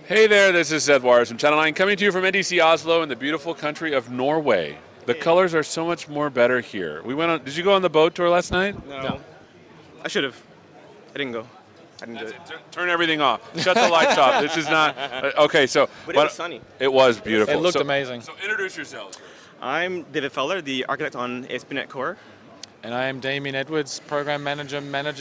Hey there, this is Seth Waters from Channel 9 coming to you from NDC Oslo in the beautiful country of Norway. The colors are so much more better here. Did you go on the boat tour last night? No. I should have. I didn't go. I didn't do it. Turn everything off. Shut the lights off. This is not... okay, so... But it was sunny. It was beautiful. It looked amazing. So introduce yourselves. I'm David Feller, the architect on ASP.NET Core. And I am Damien Edwards, program manager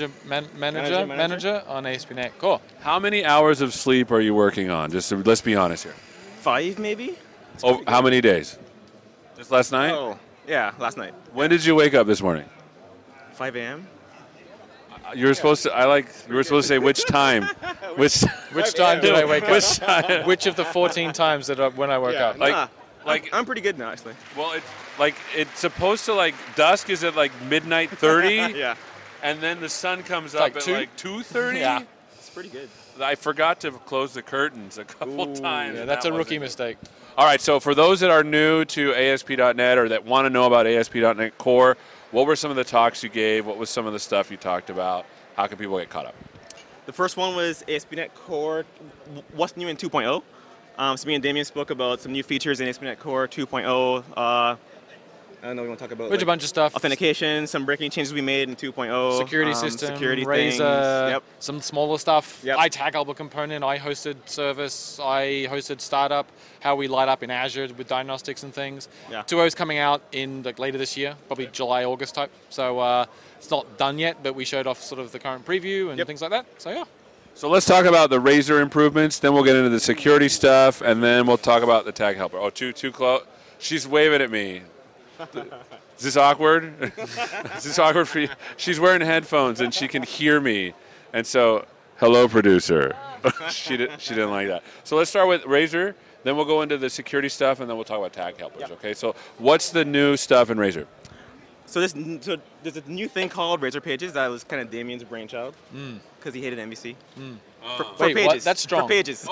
on ASP.NET Core. How many hours of sleep are you working on? Let's be honest here. 5, maybe? How many days? Just last night? Oh, yeah, last night. When did you wake up this morning? 5 a.m.? You were supposed to. You were supposed to say which time. Which time did I wake up? Which time? Which of the 14 times when I woke up? I'm pretty good now, actually. Well, it's supposed to dusk is at midnight 30. Yeah. And then the sun comes It's up like at 2:30. Yeah. It's pretty good. I forgot to close the curtains a couple times. Yeah, that's a rookie mistake. All right, so for those that are new to ASP.NET or that want to know about ASP.NET Core, what were some of the talks you gave? What was some of the stuff you talked about? How can people get caught up? The first one was ASP.NET Core, what's new in 2.0. So me and Damien spoke about some new features in ASP.NET Core 2.0. I don't know, we want to talk about Which a bunch of stuff. Authentication, some breaking changes we made in 2.0. Security system, security Razor, things. Yep. some smaller stuff. Yep. iTag Helper component, I hosted service, I hosted startup, how we light up in Azure with diagnostics and things. Yeah. 2.0 is coming out in later this year, probably July, August type. So it's not done yet, but we showed off sort of the current preview and things like that. So yeah. So let's talk about the Razor improvements, then we'll get into the security stuff, and then we'll talk about the tag helper. Oh, too close. She's waving at me. Is this awkward? Is this awkward for you? She's wearing headphones and she can hear me. And so, hello, producer. She didn't like that. So let's start with Razor, then we'll go into the security stuff, and then we'll talk about tag helpers, okay? So what's the new stuff in Razor? So there's a new thing called Razor Pages that was kind of Damien's brainchild because he hated MVC. For Wait, pages. what? That's strong. For pages.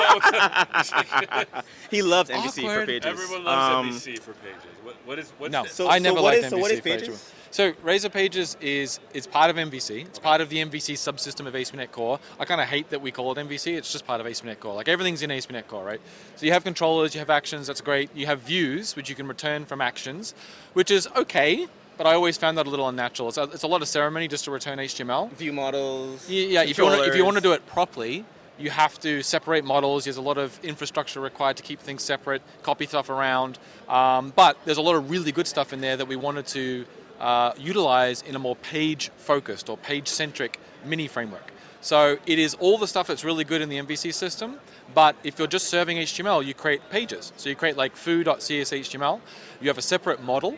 He loves MVC for Awkward. pages. Everyone loves MVC for pages. What's No, this? So- I never what liked is- MVC so what is for pages. Pages? So Razor Pages is part of MVC. It's part of the MVC subsystem of ASP.NET Core. I kind of hate that we call it MVC. It's just part of ASP.NET Core. Like everything's in ASP.NET Core, right? So you have controllers, you have actions. That's great. You have views, which you can return from actions, which is okay. But I always found that a little unnatural. It's a lot of ceremony just to return HTML. View models. Yeah. If you want to do it properly, you have to separate models. There's a lot of infrastructure required to keep things separate, copy stuff around. But there's a lot of really good stuff in there that we wanted to utilize in a more page-focused or page-centric mini framework. So it is all the stuff that's really good in the MVC system, but if you're just serving HTML, you create pages. So you create like foo.cshtml. You have a separate model.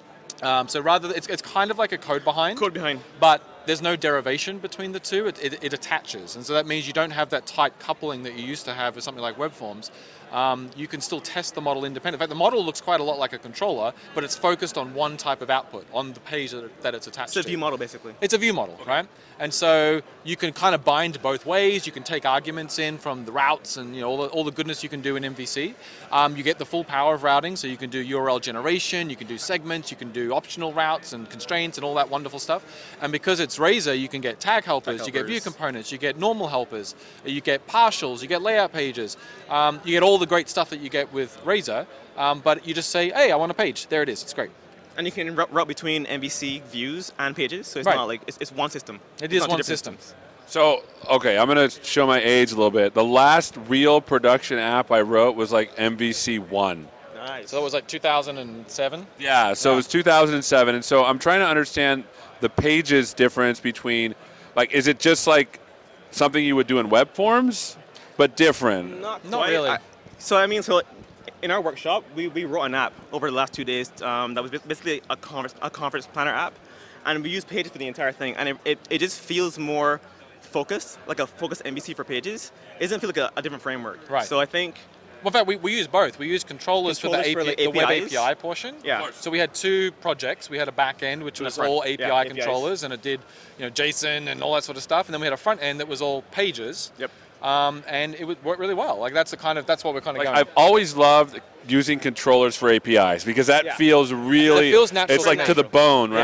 So rather, it's kind of like a code behind. But there's no derivation between the two. It attaches. And so that means you don't have that tight coupling that you used to have with something like web forms. You can still test the model independently. In fact, the model looks quite a lot like a controller, but it's focused on one type of output, on the page that it's attached to. It's a view model, basically. It's a view model, right? And so you can kind of bind both ways. You can take arguments in from the routes and all the goodness you can do in MVC. You get the full power of routing, so you can do URL generation, you can do segments, you can do optional routes and constraints and all that wonderful stuff. And because it's Razor, you can get tag helpers, you get view components, you get normal helpers, you get partials, you get layout pages, you get all the great stuff that you get with Razor, but you just say, hey, I want a page. There it is. It's great. And you can route between MVC views and pages, so it's Right. not like it's one system. It is Not two one different system. systems. So, okay, I'm going to show my age a little bit. The last real production app I wrote was like MVC1. Nice. So that was like 2007. Yeah, so it was 2007. And so I'm trying to understand the pages difference between, is it just like something you would do in web forms, but different? Not quite. really. So in our workshop, we wrote an app over the last 2 days that was basically a conference planner app, and we used pages for the entire thing, and it just feels more focused, like a focused MVC for pages. It doesn't feel like a different framework. Right. So I think... Well, in fact, we use both. We use controllers for the web APIs. API portion. Yeah. So we had two projects. We had a back end, which was all API APIs. controllers, and it did JSON and all that sort of stuff. And then we had a front end that was all pages. Yep. And it would work really well. That's what we're kind of going. I've always loved using controllers for APIs because that feels really... And it feels natural It's like to to the natural. bone, right? Yes.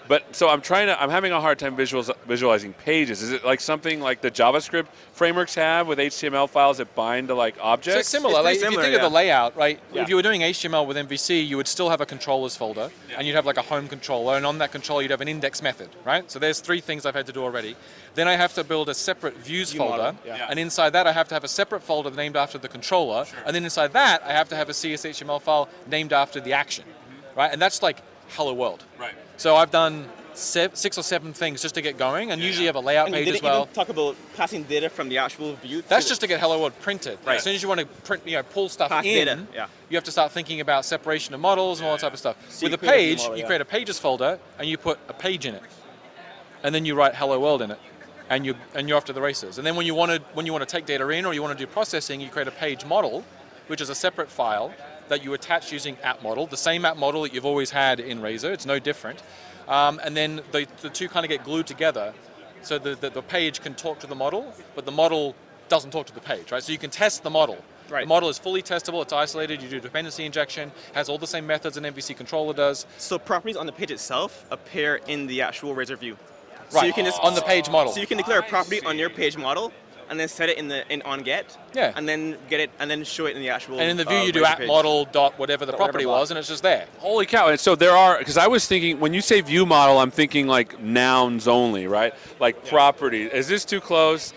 But so I'm having a hard time visualizing pages. Is it like something like the JavaScript frameworks have with HTML files that bind to like So objects? it's similar. It's Like, pretty if you similar, think of the layout, right? Yeah. If you were doing HTML with MVC, you would still have a controllers folder, and you'd have like a home controller, and on that controller you'd have an index method, right? So there's 3 things I've had to do already. Then I have to build a separate views View folder, model, yeah. and inside that I have to have a separate folder named after the controller, and then inside that I have to have a CSHTML file named after the action, right? And that's like hello world. Right. So I've done 6 or 7 things just to get going, and usually you have a layout And you page as didn't well. even talk about passing data from the actual view. That's to just to get Hello World printed. Right. As soon as you want to print, pull stuff Pass in, data, yeah. you have to start thinking about separation of models and all that type of stuff. So With you a create a view page, model, you yeah. create a pages folder and you put a page in it, and then you write Hello World in it, and you're off to the races. And then when you want to take data in or you want to do processing, you create a page model, which is a separate file that you attach using app model, the same app model that you've always had in Razor. It's no different. And then the two kind of get glued together, so the page can talk to the model, but the model doesn't talk to the page, right? So you can test the model. Right. The model is fully testable, it's isolated, you do dependency injection, has all the same methods an MVC controller does. So properties on the page itself appear in the actual Razor view. So Right, you can just, on the page model. So you can declare a property on your page model, and then set it in onGet. Yeah. And then get it, and then show it in the actual. And in the view you do Razor app page. model dot whatever the Dot property whatever was, and it's just there. Holy cow. And so there are, because I was thinking, when you say view model, I'm thinking like nouns only, right? Like property. Is this too close?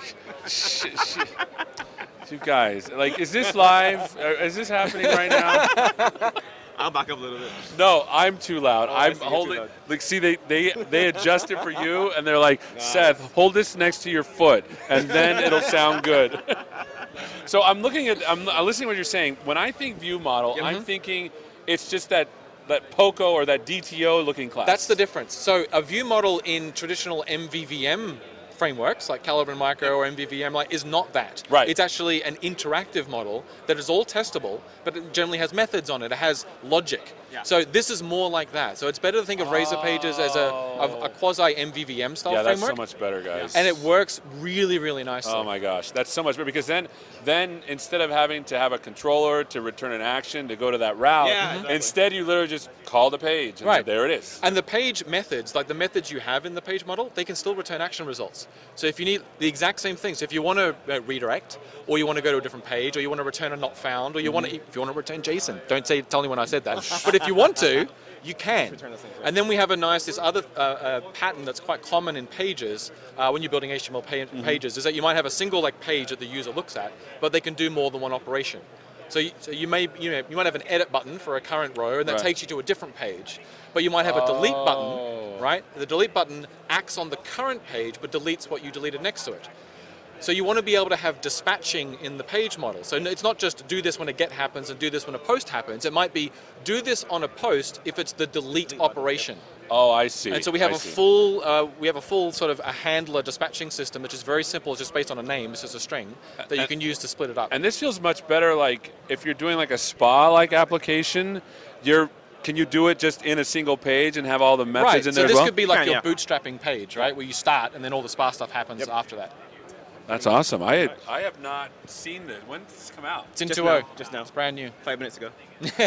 You guys, like, is this live? Is this happening right now? I'll back up a little bit. No, I'm too loud. I I'm see, you're holding. too loud. Like, see, they adjust it for you, and they're like, Seth, hold this next to your foot, and then it'll sound good. So I'm listening to what you're saying. When I think view model, I'm thinking it's just that POCO or that DTO looking class. That's the difference. So a view model in traditional MVVM frameworks like Calibre and Micro or MVVM is not that. Right. It's actually an interactive model that is all testable, but it generally has methods on it. It has logic. Yeah. So this is more like that. So it's better to think of Razor Pages as a quasi MVVM style yeah, that's framework. so much better, guys. And it works really, really nicely. Oh my gosh, that's so much better, because then instead of having to have a controller to return an action to go to that route, Yeah, exactly. instead you literally just call the page, and Right. there it is. And the page methods, like the methods you have in the page model, they can still return action results. So if you need the exact same thing, so if you want to redirect, or you want to go to a different page, or you want to return a not found, or you want to, if you want to return JSON, tell me when I said that. But if you want to, you can. Return the same thing. And then we have this other pattern that's quite common in pages when you're building HTML pages, is that you might have a single page that the user looks at, but they can do more than one operation. So you might have an edit button for a current row, and that Right. takes you to a different page. But you might have a delete button, right? The delete button acts on the current page, but deletes what you deleted next to it. So you want to be able to have dispatching in the page model. So it's not just do this when a get happens and do this when a post happens. It might be do this on a post if it's the delete operation. Oh, I see. And so we have I a see. full sort of a handler dispatching system, which is very simple. It's just based on a name. It's just a string that you can use to split it up. And this feels much better, like if you're doing like a spa-like application, can you do it just in a single page and have all the methods Right. in So there this as well? could be like Can, your yeah. bootstrapping page, right, where you start and then all the spa stuff happens after that. That's awesome. I have not seen this. When did this come out? It's in Just 2.0. now, just now. It's brand new. 5 minutes ago.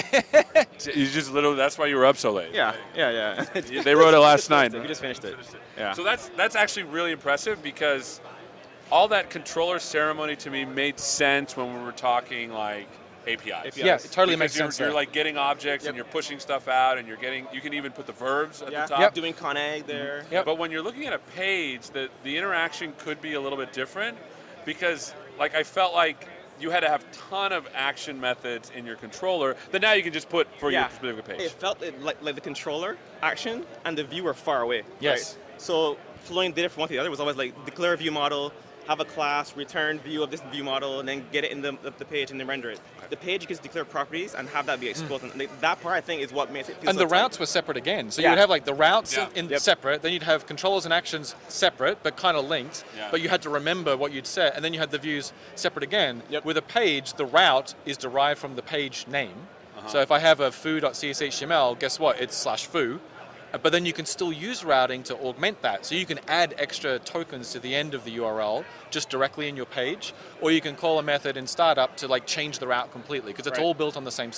You just literally, that's why you were up so late. Yeah. They wrote it last night. We just finished it. Yeah. So that's actually really impressive, because all that controller ceremony to me made sense when we were talking like APIs. Yeah, it totally Because makes sense. You're there. like getting objects and you're pushing stuff out, and you can even put the verbs at Yeah. the top. Yep. Doing Conag there. Yep. But when you're looking at a page, the interaction could be a little bit different, because like I felt like you had to have a ton of action methods in your controller that now you can just put for your specific page. It felt like the controller action and the view were far away. Yes. Right? So flowing data from one to the other was always like declare a view model, have a class, return view of this view model, and then get it in the page and then render it. The page you can declare properties and have that be exposed. And that part I think is what makes it feel And so the tight. routes were separate again. So Yeah. you would have like the routes Yeah. Yep. separate, then you'd have controllers and actions separate, but kind of linked. Yeah. But you had to remember what you'd set, and then you had the views separate again. Yep. With a page, the route is derived from the page name. So if I have a foo.cshml, guess what? It's /foo. But then you can still use routing to augment that. So you can add extra tokens to the end of the URL just directly in your page, or you can call a method in startup to change the route completely, because it's Right. all built on the same stuff.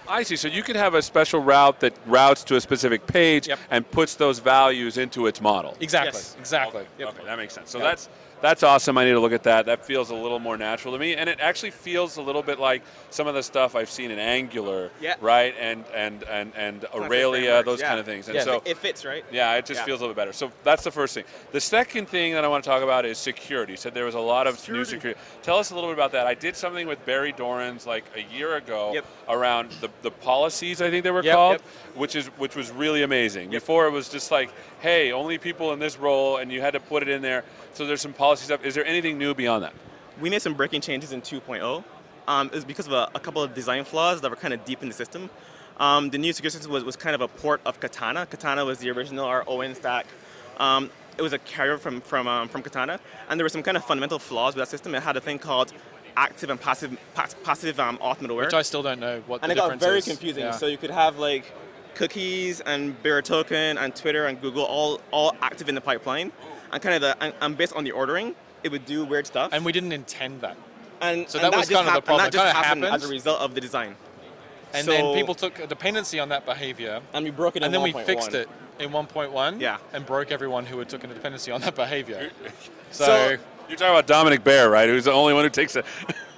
I see. So you could have a special route that routes to a specific page Yep. and puts those values into its model. Exactly. Yes. Exactly. Okay, that makes sense. So Yep. that's awesome. I need to look at that. That feels a little more natural to me, and it actually feels a little bit like some of the stuff I've seen in Angular, Yeah. right? And Aurelia, frameworks, those yeah. kind of things. And Yeah. so It fits, right? yeah, it just Yeah. feels a little bit better. So that's the first thing. The second thing that I want to talk about is security. You said there was a lot of new security. Tell us a little bit about that. I did something with Barry Dorans like a year ago Yep. around the policies, I think they were Yep, called, yep. which was really amazing. Before it was just like, hey, only people in this role, and you had to put it in there. So there's some policy stuff. Is there anything new beyond that? We made some breaking changes in 2.0. It was because of a couple of design flaws that were kind of deep in the system. The new security system was kind of a port of Katana. Katana was the original, our ON stack. It was a carrier from Katana, and there were some kind of fundamental flaws with that system. It had a thing called active and passive auth middleware. Which I still don't know what And the it got difference very is. confusing. Yeah. So you could have like cookies and Bearer Token and Twitter and Google all active in the pipeline, and kind of and based on the ordering, it would do weird stuff. And we didn't intend that. And so and that was just kind of the problem. And that It just kinda happened happened. as a result of the design. And So- then people took a dependency on that behavior, And we broke it in and then we 1.1. fixed it in 1.1, Yeah. and broke everyone who had taken a dependency on that behavior. So, So- You're talking about Dominic Bear, right? Who's the only one who takes it.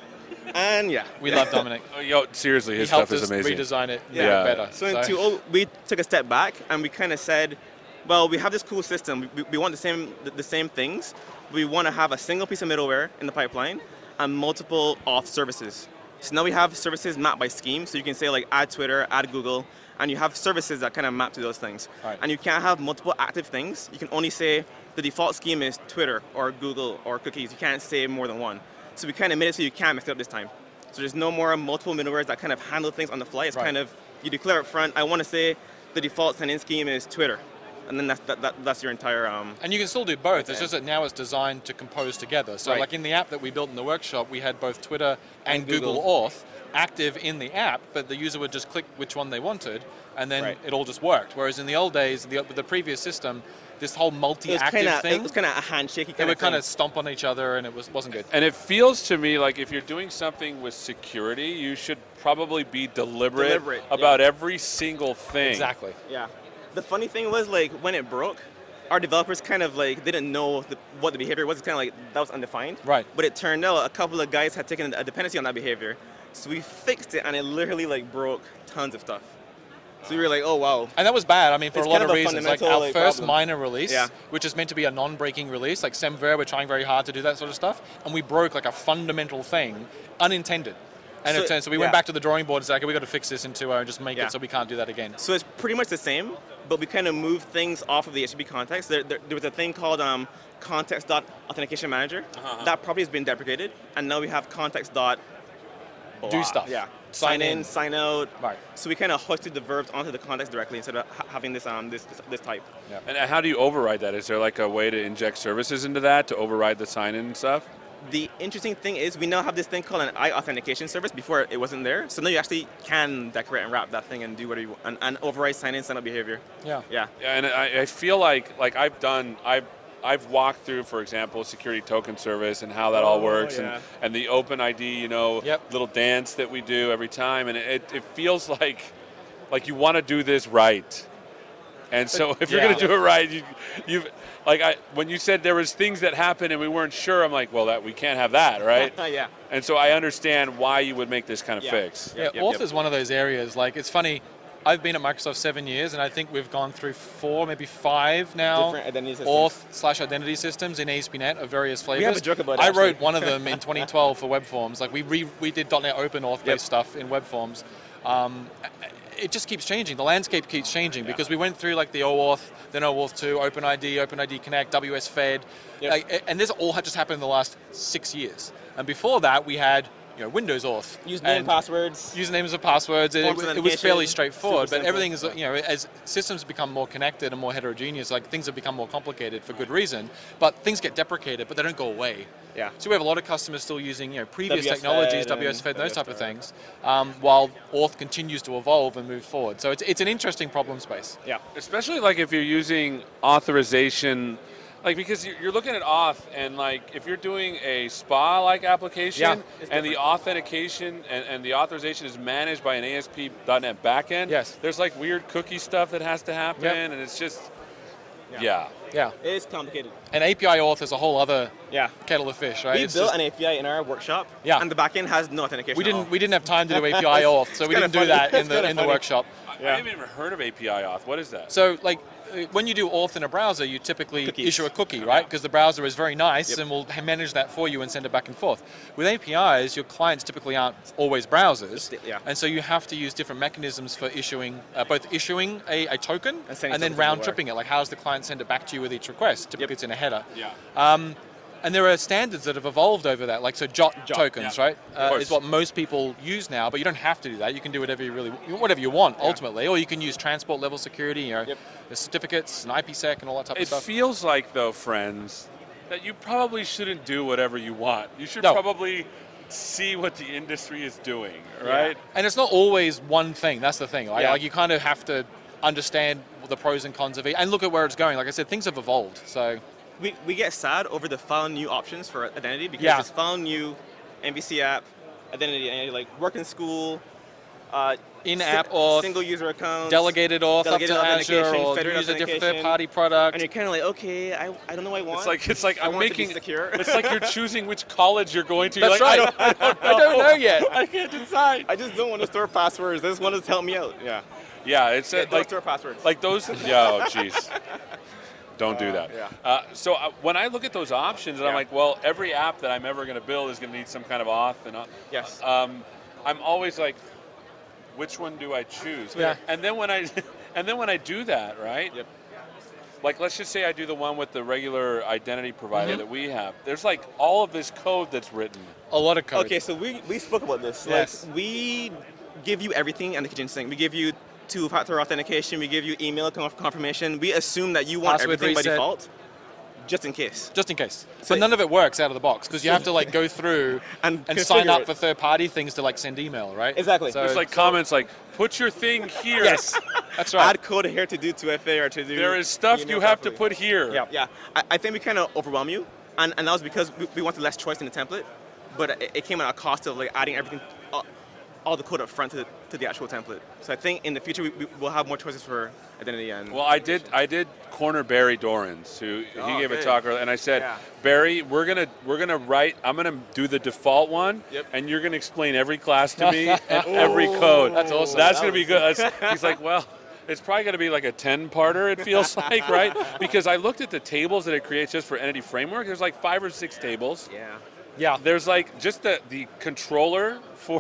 And yeah. we love Dominic. Yo, seriously, He his helped stuff is us amazing. redesign it, make Yeah. it better. So in 2.0, we took a step back and we kind of said, well, we have this cool system. We want the same things. We want to have a single piece of middleware in the pipeline and multiple auth services. So now we have services mapped by scheme. So you can say like add Twitter, add Google, and you have services that kind of map to those things. Right. And you can't have multiple active things. You can only say the default scheme is Twitter or Google or cookies. You can't say more than one. So we kind of made it so you can't mix it up this time. So there's no more multiple middlewares that kind of handle things on the fly. It's Right. kind of, you declare up front, I want to say the default sign-in scheme is Twitter. And then that's your entire... And you can still do both. It's Okay. just that now it's designed to compose together. So Right. like in the app that we built in the workshop, we had both Twitter and And Google Google. Auth active in the app, but the user would just click which one they wanted, and then Right. it all just worked. Whereas in the old days, with the previous system, this whole it was multi-active thing, it was kind of a handshakey they kind would of kind thing. of stomp on each other, and it wasn't good. And it feels to me like if you're doing something with security, you should probably be deliberate about every single thing. Exactly. Yeah. The funny thing was, like, when it broke, our developers kind of, like, didn't know what the behavior was. It's kind of like, that was undefined. Right. But it turned out a couple of guys had taken a dependency on that behavior. So we fixed it, and it literally, like, broke tons of stuff. So we were like, oh, wow. And that was bad. I mean, for It's a lot kind of of a reasons. Like fundamental, our like, first problem. minor release, Yeah. which is meant to be a non-breaking release, like Semver, we're trying very hard to do that sort of stuff, and we broke like a fundamental thing, unintended. And so we went back to the drawing board and said, okay, we got to fix this in 2.0 and just make Yeah. it so we can't do that again. So it's pretty much the same, but we kind of moved things off of the HTTP context. There was a thing called context.authentication manager. That probably has been deprecated, and now we have context. Do stuff. Yeah. Sign Sign in, in. sign out. Right. So we kind of hoisted the verbs onto the context directly instead of having this this type. And how do you override that? Is there like a way to inject services into that to override the sign-in and stuff? The interesting thing is we now have this thing called an authentication service. Before it wasn't there, so now you actually can decorate and wrap that thing and do whatever you want and override sign-in, sign-out behavior. Yeah. Yeah. Yeah, and I feel like I've walked through, for example, security token service and how that all works, yeah. and the open ID, Yep. little dance that we do every time, and it feels like you want to do this right. And so if you're Yeah. going to do it right, you've when you said there was things that happened and we weren't sure, I'm like, well, that we can't have that, right? Yeah. And so I understand why you would make this kind of Yeah. fix. Yeah, Auth is one of those areas. Like, it's funny. I've been at Microsoft 7 years, and I think we've gone through 4, maybe 5 now. Different identity systems. Auth/identity systems in ASP.NET of various flavors. have a joke about it, I actually. wrote one of them in 2012 for web forms. Like, we did .NET Open Auth-based Yep. stuff in web forms. It just keeps changing. The landscape keeps changing because we went through like the OAuth, then OAuth 2, OpenID Connect, WS Fed, Yep. and this all had just happened in the last 6 years. And before that, we had Windows Auth, Username, and passwords. usenames and passwords. It Forms was authentication, fairly straightforward, super but everything is simple. as systems become more connected and more heterogeneous, like things have become more complicated for good reason. But things get deprecated, but they don't go away. Yeah. So we have a lot of customers still using previous WS technologies, Fed WS Fed, and those type of WS things, while Auth continues to evolve and move forward. So it's an interesting problem space. Yeah. Especially like if you're using authorization Like, because you're looking at auth, and like if you're doing a SPA-like application, Yeah. and the authentication and the authorization is managed by an ASP.NET backend, Yes. there's like weird cookie stuff that has to happen, Yep. and it's just, Yeah. Yeah. It is complicated. And API auth is a whole other Yeah. kettle of fish, right? We It's built just- an API in our workshop, Yeah. and the backend has no authentication. we didn't have time to do API auth, so we kinda didn't do funny. that in It's the kinda in the funny. workshop. I Yeah. haven't even heard of API auth. What is that? So, like, when you do auth in a browser, you typically Cookies. issue a cookie, right? Because the browser is very nice Yep. and will manage that for you and send it back and forth. With APIs, your clients typically aren't always browsers, Yeah. and so you have to use different mechanisms for issuing, both issuing a token And sending and then something round everywhere. tripping it. Like, how does the client send it back to you with each request? Typically, it's in a header. Yeah. And there are standards that have evolved over that, like JOT tokens, yeah. right? course. Is what most people use now, but you don't have to do that. You can do whatever you want ultimately, or you can use transport level security, Yep. the certificates and IPsec and all that type of It stuff. feels like, though, friends, that you probably shouldn't do whatever you want. You should No. probably see what the industry is doing, right? And it's not always one thing. That's the thing. Right? Yeah. Like you kind of have to understand the pros and cons of it, and look at where it's going. Like I said, things have evolved. So We get sad over the file new options for identity because Yeah. it's file new, MVC app, identity, like work in school, in-app auth, single user accounts, delegated auth delegated up to Azure, authentication, or federated use a different authentication. third-party product. and you're kind of like, okay, I don't know what I want. It's like I I'm want it to be making. secure. It's like you're choosing which college you're going to. That's You're like, right. I don't know. I don't know yet. I can't decide. I just don't want to store passwords. I just want to help me out. Yeah. Yeah, it's Don't like store passwords. like those. Yeah, oh jeez. Don't do that. yeah. So when I look at those options, and I'm Yeah. like, well, every app that I'm ever going to build is going to need some kind of auth, and Yes. I'm always like, which one do I choose? Yeah. And then when I do that, right? Yep. Like, let's just say I do the one with the regular identity provider Mm-hmm. that we have. There's like all of this code that's written. A lot of code. Okay, so we spoke about this. Yes. Like, we give you everything in the kitchen sink. We give you two-factor authentication. We give you email confirmation. We assume that you want Password everything by reset. default, just in case. Just in case. So- But none of it works out of the box because you have to like go through And sign configure up it. for third-party things to like send email, right? Exactly. So, There's like comments like, put your thing here. yes, that's right. Add code here to do 2FA or to do. There is stuff email you have to properly. put here. Yeah. Yeah, I think we kind of overwhelm you, and that was because we wanted less choice in the template, but it came at a cost of like adding everything, all the code up front to the actual template. So I think in the future we will have more choices for identity and. Well, I did corner Barry Dorans, who he gave a good. talk earlier, and I said, Yeah. Barry, we're gonna write. I'm gonna do the default one, Yep. and you're gonna explain every class to me and every code. That's awesome. That's That gonna be was- good. He's like, well. It's probably going to be like a 10-parter, it feels like, right? Because I looked at the tables that it creates just for Entity Framework. There's like 5 or 6 tables. Yeah. yeah. There's like just the controller for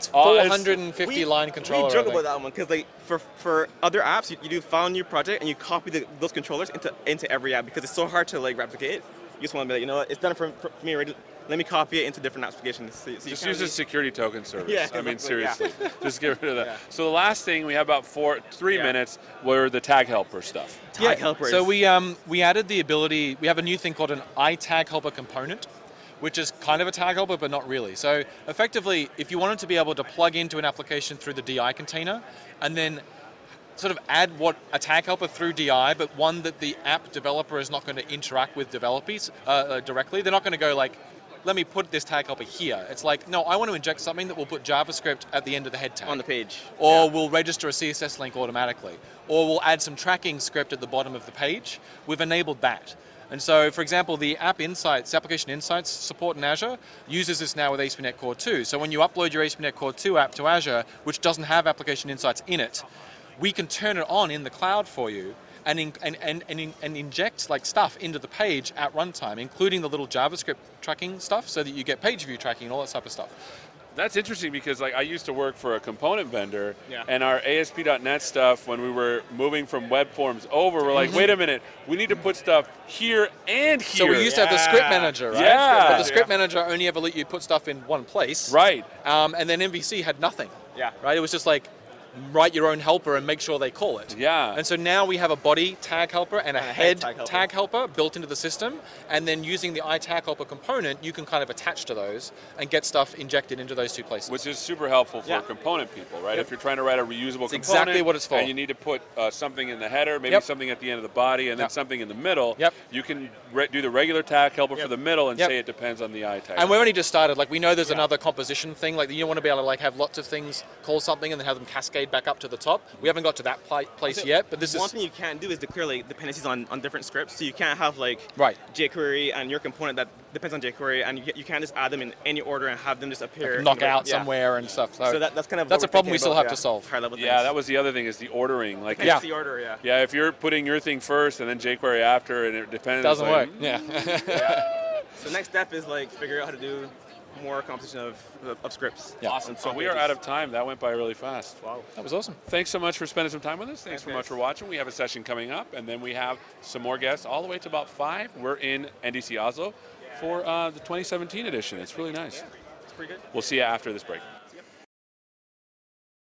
450 line controller. We I joke think. about that one because like for other apps, you do file a new project and you copy those controllers into every app because it's so hard to like replicate. You just want to be like, you know what, it's done for me already. Let me copy it into different applications. So you Just kinda use a need- security token service. Yeah, I mean, exactly, yeah. seriously. Just get rid of that. Yeah. So the last thing, we have about 3 Yeah. minutes, were the tag helper stuff. Tag helpers. So we added the ability. We have a new thing called an iTag helper component, which is kind of a tag helper, but not really. So effectively, if you wanted to be able to plug into an application through the DI container, and then sort of add a tag helper through DI, but one that the app developer is not going to interact with developers directly. They're not going to go like, let me put this tag helper here. It's like, no, I want to inject something that will put JavaScript at the end of the head tag. on the page. Or we'll register a CSS link automatically. Or we'll add some tracking script at the bottom of the page. We've enabled that. And so, for example, the Application Insights support in Azure uses this now with ASP.NET Core 2. So when you upload your ASP.NET Core 2 app to Azure, which doesn't have Application Insights in it, we can turn it on in the cloud for you and inject like stuff into the page at runtime, including the little JavaScript tracking stuff, so that you get page view tracking and all that type of stuff. That's interesting because like I used to work for a component vendor, Yeah. and our ASP.NET stuff, when we were moving from web forms over, we're like, wait a minute, we need to put stuff here and here. So we used to have the script manager, right? Yeah. But the script manager only ever let you put stuff in one place. Right. And then MVC had nothing. Yeah. Right? It was just like, write your own helper and make sure they call it. Yeah. And so now we have a body tag helper and a head tag helper. tag helper built into the system, and then using the iTag helper component, you can kind of attach to those and get stuff injected into those two places. Which is super helpful for Yeah. component people, right? If you're trying to write a reusable component, exactly what it's for. and you need to put something in the header, maybe Yep. something at the end of the body, and then Yep. something in the middle. Yep. You can do the regular tag helper for Yep. the middle and Yep. say it depends on the iTag. And we've only just started. Like, we know there's another composition thing. Like, you don't want to be able to like have lots of things call something and then have them cascade back up to the top. We haven't got to that place yet, but this One is thing you can't do is declare like dependencies on different scripts. So you can't have like right. jQuery and your component that depends on jQuery, and you can't just add them in any order and have them just appear. Knock in the- out yeah. somewhere and stuff. So that's kind of that's what a problem we're we still thinking have about, to solve. High level Yeah, things. that was the other thing is the ordering. Like, Yeah. It's the order, yeah. yeah, if you're putting your thing first and then jQuery after, and it depends. Doesn't like, work. Yeah. So next step is like figure out how to do more composition of scripts. Yeah. Awesome. So we are out of time. That went by really fast. Wow. That was awesome. Thanks so much for spending some time with us. Thanks so much Thanks, for watching. We have a session coming up, and then we have some more guests all the way to about 5. We're in NDC Oslo for the 2017 edition. It's really nice. It's pretty good. We'll see you after this break.